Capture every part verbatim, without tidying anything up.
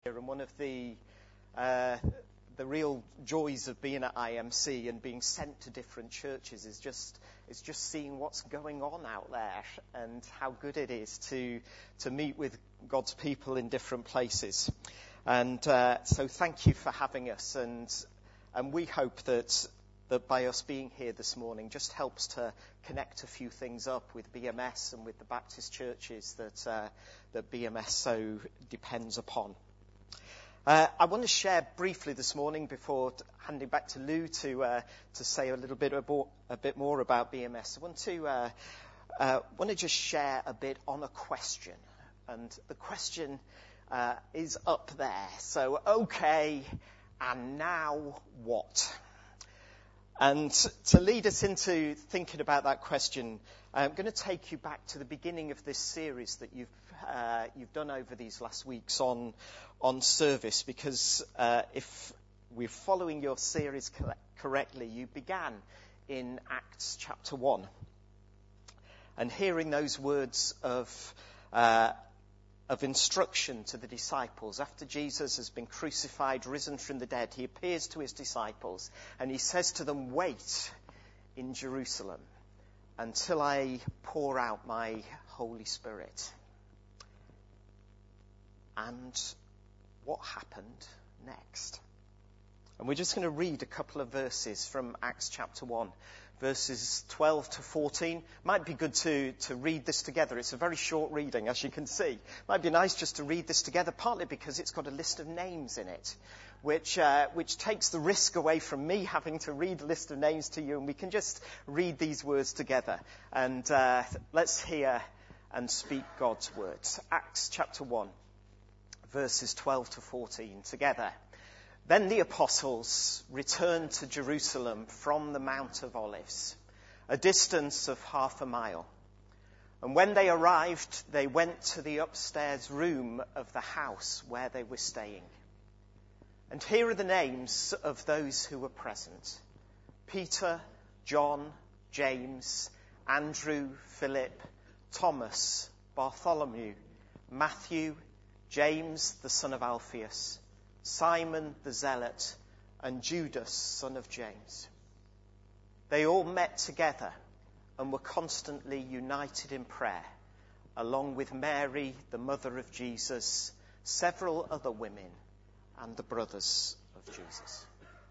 And one of the uh, the real joys of being at I M C and being sent to different churches is just is just seeing what's going on out there and how good it is to to meet with God's people in different places. And uh, so thank you for having us, and and we hope that that by us being here this morning just helps to connect a few things up with B M S and with the Baptist churches that uh, that B M S so depends upon. Uh, I want to share briefly this morning before t- handing back to Lou to uh, to say a little bit about, a bit more about B M S. I want to uh, uh, want to just share a bit on a question, and the question uh, is up there. So, okay, and now what? And to lead us into thinking about that question, I'm going to take you back to the beginning of this series that you've uh, you've done over these last weeks on on service, because uh, if we're following your series co- correctly, you began in Acts chapter one, and hearing those words of uh, of instruction to the disciples. After Jesus has been crucified, risen from the dead, he appears to his disciples and he says to them, "Wait in Jerusalem until I pour out my Holy Spirit." And what happened next? And we're just going to read a couple of verses from Acts chapter one. Verses twelve to fourteen. Might be good to, to read this together. It's a very short reading, as you can see. Might be nice just to read this together, partly because it's got a list of names in it, which uh, which takes the risk away from me having to read a list of names to you, and we can just read these words together. And uh, let's hear and speak God's words. Acts chapter one, verses twelve to fourteen, together. Then the apostles returned to Jerusalem from the Mount of Olives, a distance of half a mile. And when they arrived, they went to the upstairs room of the house where they were staying. And here are the names of those who were present: Peter, John, James, Andrew, Philip, Thomas, Bartholomew, Matthew, James, the son of Alphaeus, Simon the Zealot, and Judas, son of James. They all met together and were constantly united in prayer, along with Mary, the mother of Jesus, several other women, and the brothers of Jesus.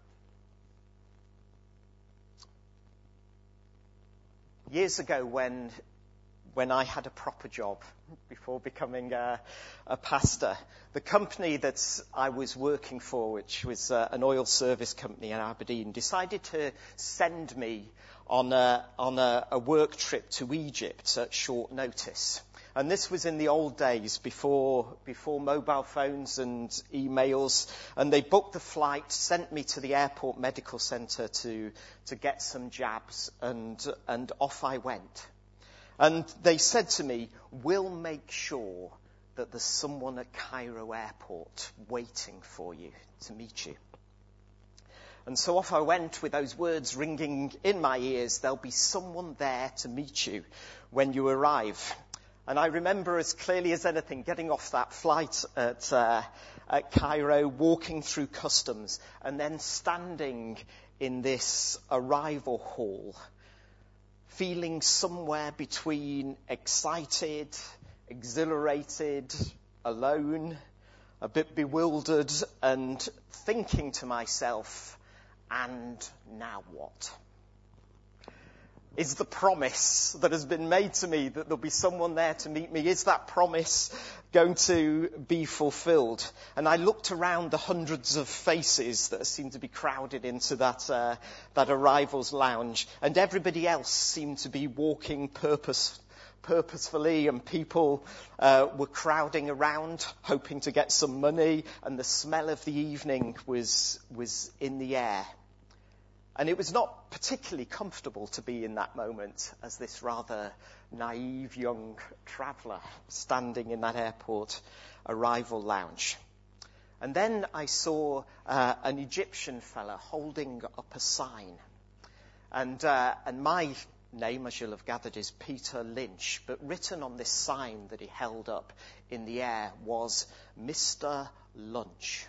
Years ago, when when I had a proper job before becoming a, a pastor, the company that I was working for, which was uh, an oil service company in Aberdeen, decided to send me on a, on a, a work trip to Egypt at short notice. And this was in the old days, before before mobile phones and emails. And they booked the flight, sent me to the airport medical centre to to get some jabs, and and off I went. And they said to me, "We'll make sure that there's someone at Cairo airport waiting for you to meet you." And so off I went with those words ringing in my ears: "There'll be someone there to meet you when you arrive." And I remember as clearly as anything getting off that flight at, uh, at Cairo, walking through customs, and then standing in this arrival hall, feeling somewhere between excited, exhilarated, alone, a bit bewildered, and thinking to myself, and now what? Is the promise that has been made to me that there'll be someone there to meet me, is that promise going to be fulfilled? And I looked around the hundreds of faces that seemed to be crowded into that uh, that arrivals lounge, and everybody else seemed to be walking purpose, purposefully, and people uh, were crowding around, hoping to get some money, and the smell of the evening was was in the air. And it was not particularly comfortable to be in that moment as this rather naive young traveller standing in that airport arrival lounge. And then I saw uh, an Egyptian fella holding up a sign. And uh, and my name, as you'll have gathered, is Peter Lynch. But written on this sign that he held up in the air was Mister Lunch.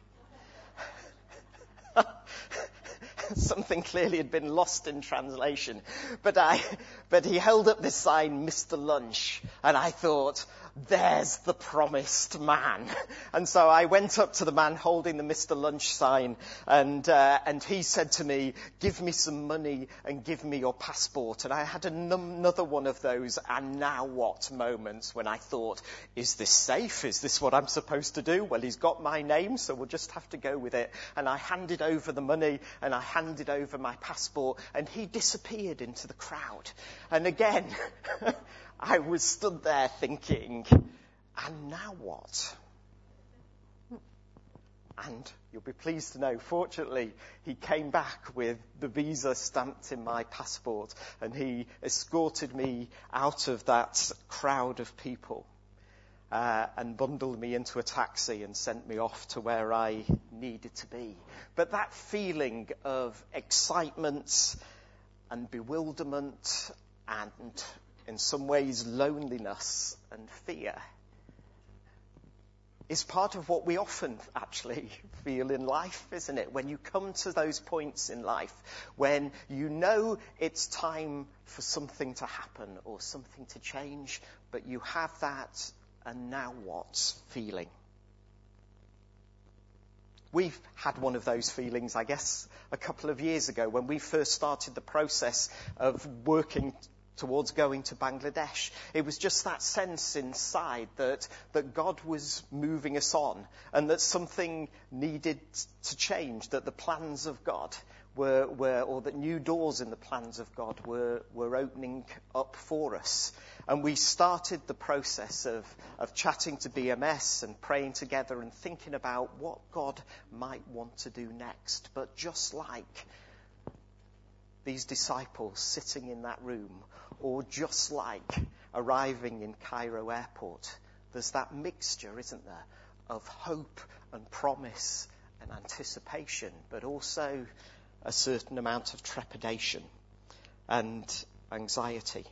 Something clearly had been lost in translation. But I, but he held up this sign, Mister Lunch, and I thought, there's the promised man. And so I went up to the man holding the Mister Lunch sign, and uh, and he said to me, give me some money and give me your passport. And I had an- another one of those and now what moments when I thought, is this safe? Is this what I'm supposed to do? Well, he's got my name, so we'll just have to go with it. And I handed over the money and I handed over my passport, and he disappeared into the crowd. And again, I was stood there thinking, and now what? And you'll be pleased to know, fortunately, he came back with the visa stamped in my passport, and he escorted me out of that crowd of people uh, and bundled me into a taxi and sent me off to where I needed to be. But that feeling of excitement and bewilderment and, in some ways, loneliness and fear is part of what we often actually feel in life, isn't it? When you come to those points in life when you know it's time for something to happen or something to change, but you have that and now what feeling. We've had one of those feelings, I guess, a couple of years ago when we first started the process of working towards going to Bangladesh. It was just that sense inside that, that God was moving us on and that something needed to change, that the plans of God were, were or that new doors in the plans of God were, were opening up for us. And we started the process of, of chatting to B M S and praying together and thinking about what God might want to do next. But just like these disciples sitting in that room, or just like arriving in Cairo airport, there's that mixture, isn't there, of hope and promise and anticipation, but also a certain amount of trepidation and anxiety.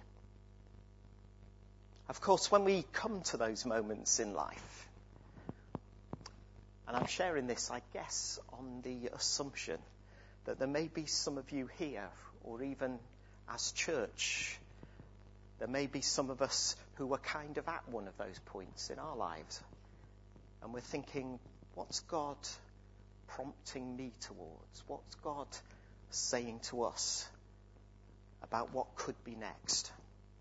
Of course, when we come to those moments in life, and I'm sharing this, I guess, on the assumption that there may be some of you here, or even as church, there may be some of us who are kind of at one of those points in our lives. And we're thinking, what's God prompting me towards? What's God saying to us about what could be next?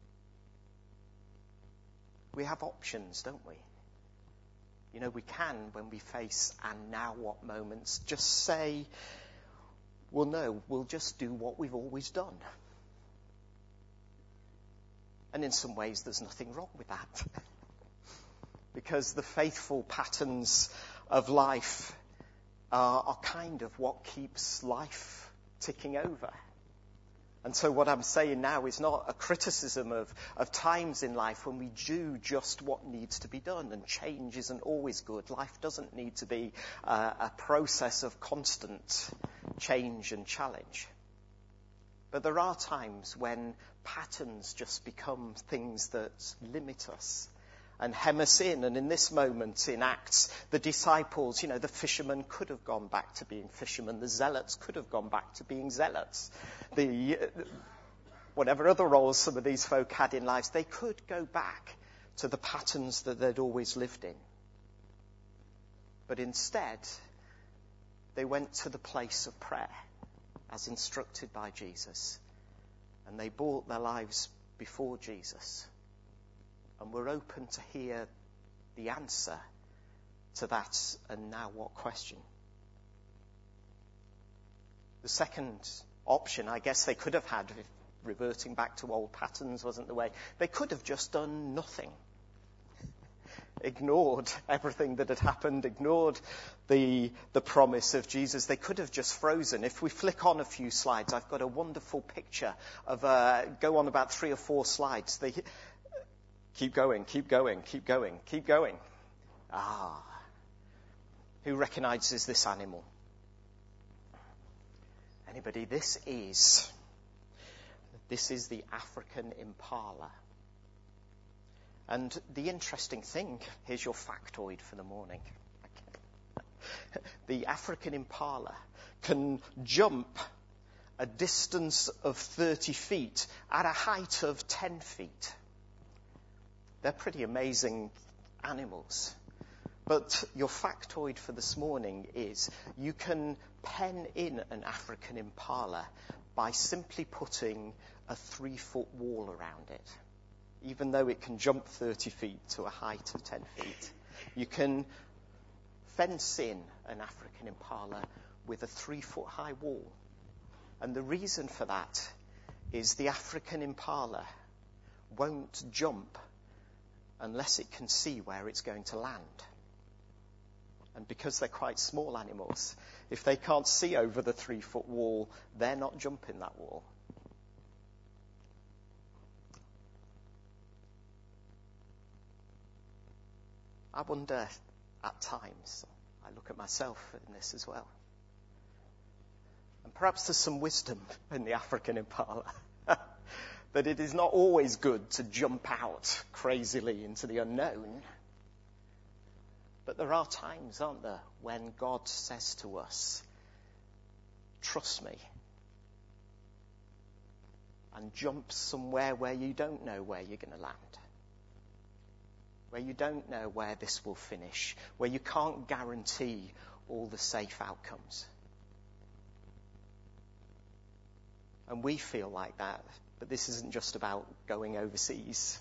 We have options, don't we? You know, we can, when we face and now what moments, just say, well, no, we'll just do what we've always done. And in some ways, there's nothing wrong with that. Because the faithful patterns of life are, are kind of what keeps life ticking over. And so what I'm saying now is not a criticism of, of times in life when we do just what needs to be done, and change isn't always good. Life doesn't need to be uh, a process of constant change and challenge. But there are times when patterns just become things that limit us and hem us in. And in this moment in Acts, the disciples, you know, the fishermen could have gone back to being fishermen. The zealots could have gone back to being zealots. The uh, whatever other roles some of these folk had in lives, they could go back to the patterns that they'd always lived in. But instead, they went to the place of prayer, as instructed by Jesus. And they brought their lives before Jesus. And were open to hear the answer to that and now what question. The second option, I guess they could have had, if reverting back to old patterns wasn't the way, they could have just done nothing. Ignored everything that had happened, ignored the the promise of Jesus. They could have just frozen. If we flick on a few slides, I've got a wonderful picture of, uh, go on about three or four slides. They keep going, keep going, keep going, keep going. Ah, who recognizes this animal? Anybody? This is This is the African impala. And the interesting thing, here's your factoid for the morning. Okay. The African impala can jump a distance of thirty feet at a height of ten feet. They're pretty amazing animals. But your factoid for this morning is you can pen in an African impala by simply putting a three-foot wall around it. Even though it can jump thirty feet to a height of ten feet, you can fence in an African impala with a three-foot high wall. And the reason for that is the African impala won't jump unless it can see where it's going to land. And because they're quite small animals, if they can't see over the three-foot wall, they're not jumping that wall. I wonder at times, I look at myself in this as well, and perhaps there's some wisdom in the African impala, that it is not always good to jump out crazily into the unknown. But there are times, aren't there, when God says to us, trust me, and jump somewhere where you don't know where you're going to land. Where you don't know where this will finish, where you can't guarantee all the safe outcomes. And we feel like that, but this isn't just about going overseas,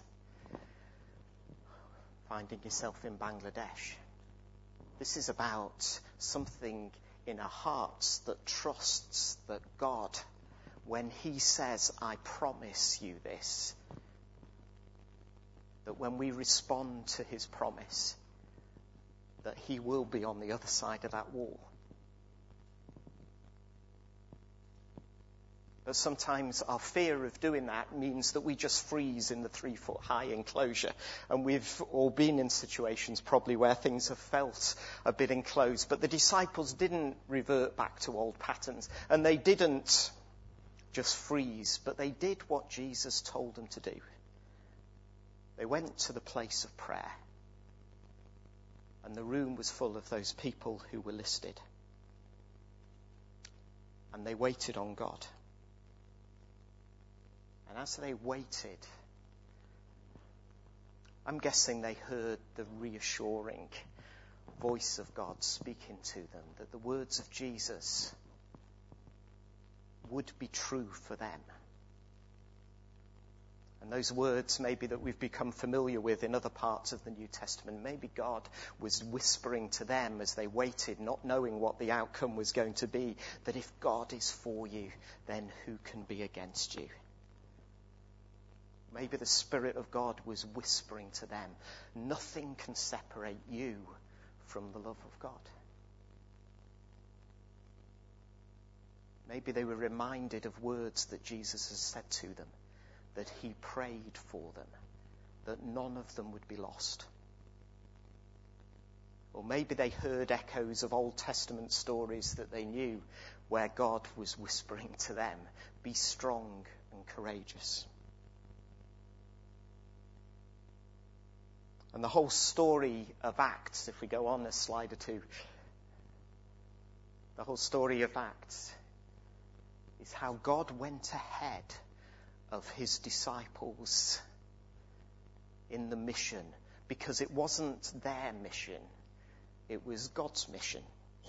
finding yourself in Bangladesh. This is about something in our hearts that trusts that God, when he says, I promise you this, that when we respond to his promise, that he will be on the other side of that wall. But sometimes our fear of doing that means that we just freeze in the three-foot high enclosure. And we've all been in situations probably where things have felt a bit enclosed. But the disciples didn't revert back to old patterns. And they didn't just freeze, but they did what Jesus told them to do. They went to the place of prayer, and the room was full of those people who were listed. And they waited on God. And as they waited, I'm guessing they heard the reassuring voice of God speaking to them, that the words of Jesus would be true for them. And those words maybe that we've become familiar with in other parts of the New Testament, maybe God was whispering to them as they waited, not knowing what the outcome was going to be, that if God is for you, then who can be against you? Maybe the Spirit of God was whispering to them, nothing can separate you from the love of God. Maybe they were reminded of words that Jesus has said to them, that he prayed for them, that none of them would be lost. Or maybe they heard echoes of Old Testament stories that they knew where God was whispering to them, be strong and courageous. And the whole story of Acts, if we go on a slide or two, the whole story of Acts is how God went ahead of his disciples in the mission, because it wasn't their mission, it was God's mission.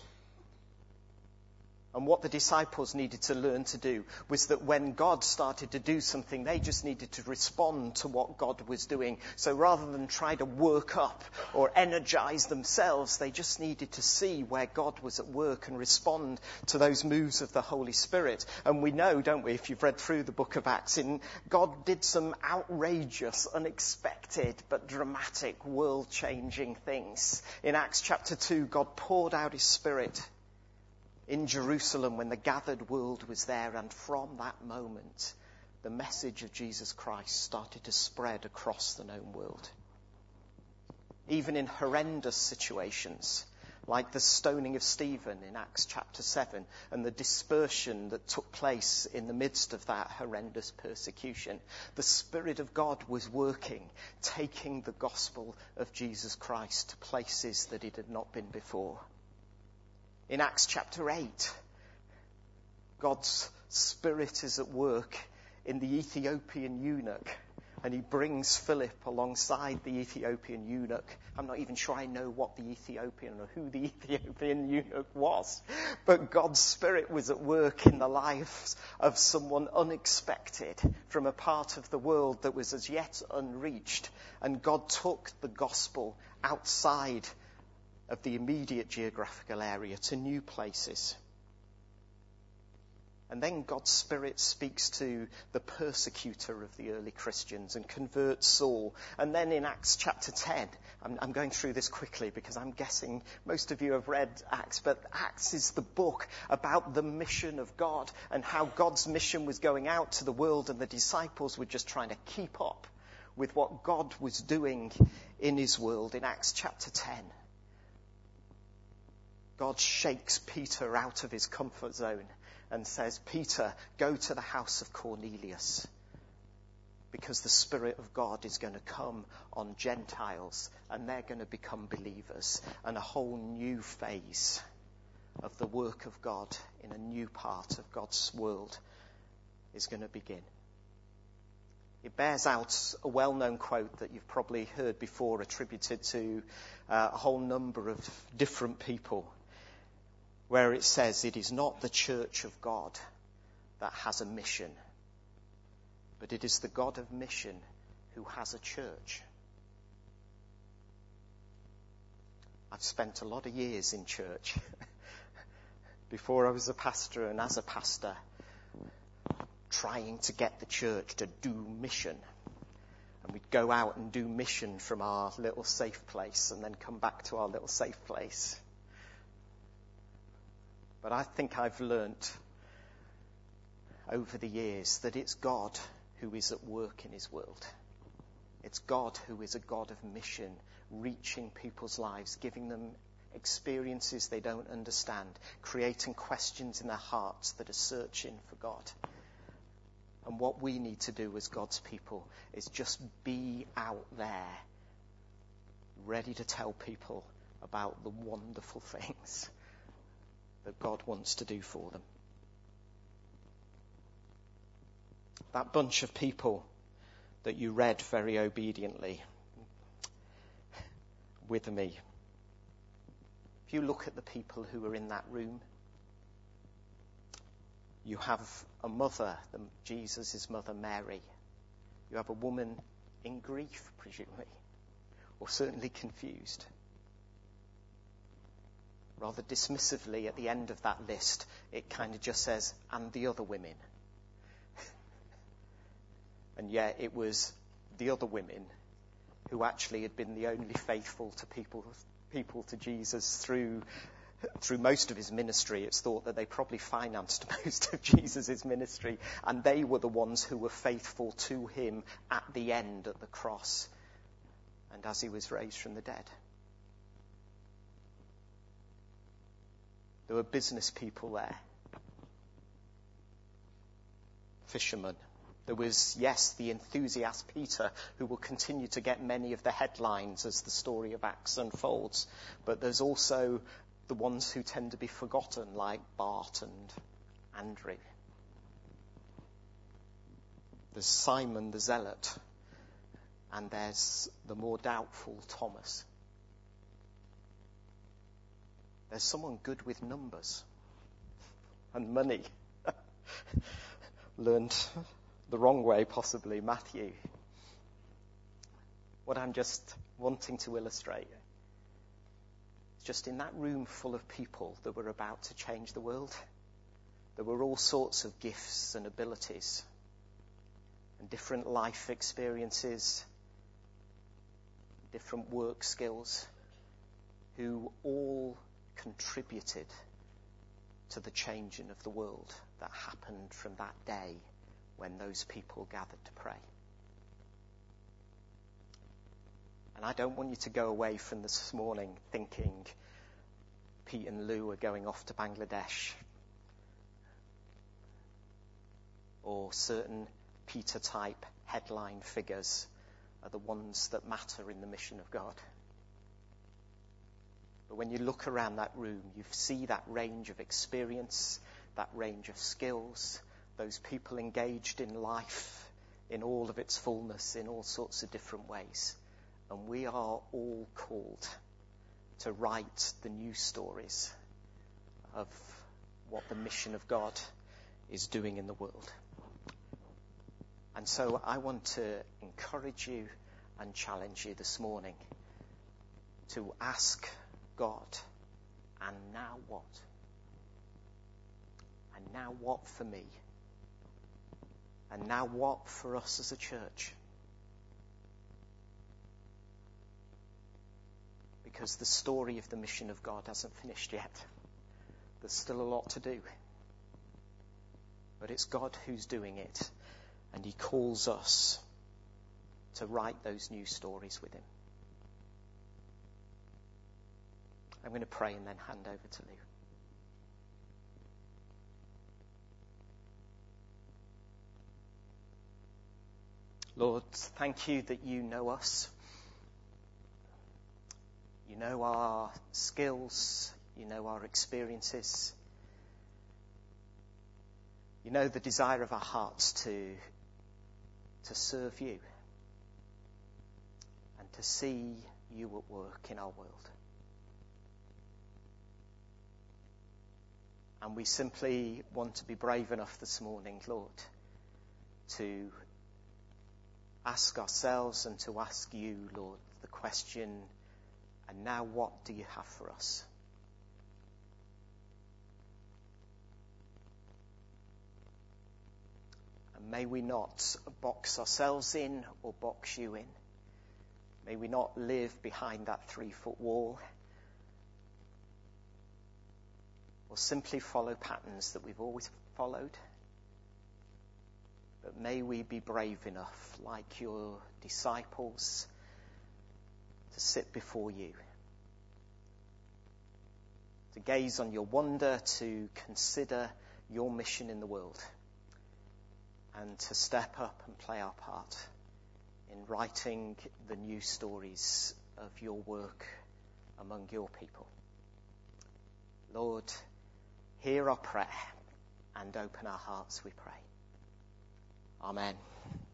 And what the disciples needed to learn to do was that when God started to do something, they just needed to respond to what God was doing. So rather than try to work up or energize themselves, they just needed to see where God was at work and respond to those moves of the Holy Spirit. And we know, don't we, if you've read through the book of Acts, in God did some outrageous, unexpected, but dramatic, world-changing things. In Acts chapter two, God poured out his Spirit in Jerusalem when the gathered world was there, and from that moment the message of Jesus Christ started to spread across the known world. Even in horrendous situations, like the stoning of Stephen in Acts chapter seven and the dispersion that took place in the midst of that horrendous persecution. The Spirit of God was working, taking the gospel of Jesus Christ to places that it had not been before. In Acts chapter eight, God's Spirit is at work in the Ethiopian eunuch, and he brings Philip alongside the Ethiopian eunuch. I'm not even sure I know what the Ethiopian or who the Ethiopian eunuch was, but God's Spirit was at work in the lives of someone unexpected from a part of the world that was as yet unreached, and God took the gospel outside of the immediate geographical area to new places. And then God's Spirit speaks to the persecutor of the early Christians and converts Saul. And then in Acts chapter ten, I'm, I'm going through this quickly because I'm guessing most of you have read Acts, but Acts is the book about the mission of God and how God's mission was going out to the world, and the disciples were just trying to keep up with what God was doing in his world. In Acts chapter ten, God shakes Peter out of his comfort zone and says, Peter, go to the house of Cornelius, because the Spirit of God is going to come on Gentiles and they're going to become believers, and a whole new phase of the work of God in a new part of God's world is going to begin. It bears out a well-known quote that you've probably heard before, attributed to uh, a whole number of different people, where it says, it is not the church of God that has a mission, but it is the God of mission who has a church. I've spent a lot of years in church before I was a pastor, and as a pastor, trying to get the church to do mission. And we'd go out and do mission from our little safe place and then come back to our little safe place. But I think I've learnt over the years that it's God who is at work in his world. It's God who is a God of mission, reaching people's lives, giving them experiences they don't understand, creating questions in their hearts that are searching for God. And what we need to do as God's people is just be out there, ready to tell people about the wonderful things that God wants to do for them. That bunch of people that you read very obediently with me, if you look at the people who are in that room, you have a mother, Jesus' mother Mary. You have a woman in grief, presumably, or certainly confused. Rather dismissively, at the end of that list, it kind of just says, and the other women. And yet it was the other women who actually had been the only faithful to people, people to Jesus through through most of his ministry. It's thought that they probably financed most of Jesus' ministry, and they were the ones who were faithful to him at the end, at the cross, and as he was raised from the dead. There were business people there, fishermen. There was, yes, the enthusiast Peter, who will continue to get many of the headlines as the story of Acts unfolds. But there's also the ones who tend to be forgotten, like Bart and Andrew. There's Simon the Zealot, and there's the more doubtful Thomas. There's someone good with numbers and money. Learned the wrong way, possibly, Matthew. What I'm just wanting to illustrate is just in that room full of people that were about to change the world, there were all sorts of gifts and abilities and different life experiences, different work skills, who all contributed to the changing of the world that happened from that day when those people gathered to pray. And I don't want you to go away from this morning thinking, Pete and Lou are going off to Bangladesh, or certain Peter-type headline figures are the ones that matter in the mission of God. But when you look around that room, you see that range of experience, that range of skills, those people engaged in life in all of its fullness, in all sorts of different ways. And we are all called to write the new stories of what the mission of God is doing in the world. And so I want to encourage you and challenge you this morning to ask God, and now what? And now what for me? And now what for us as a church? Because the story of the mission of God hasn't finished yet. There's still a lot to do. But it's God who's doing it. And he calls us to write those new stories with him. I'm going to pray and then hand over to Lou. Lord, thank you that you know us. You know our skills. You know our experiences. You know the desire of our hearts to, to serve you and to see you at work in our world. And we simply want to be brave enough this morning, Lord, to ask ourselves and to ask you, Lord, the question, and now what do you have for us? And may we not box ourselves in or box you in. May we not live behind that three-foot wall or simply follow patterns that we've always followed. But may we be brave enough, like your disciples, to sit before you, to gaze on your wonder, to consider your mission in the world, and to step up and play our part in writing the new stories of your work among your people. Lord, hear our prayer and open our hearts, we pray. Amen.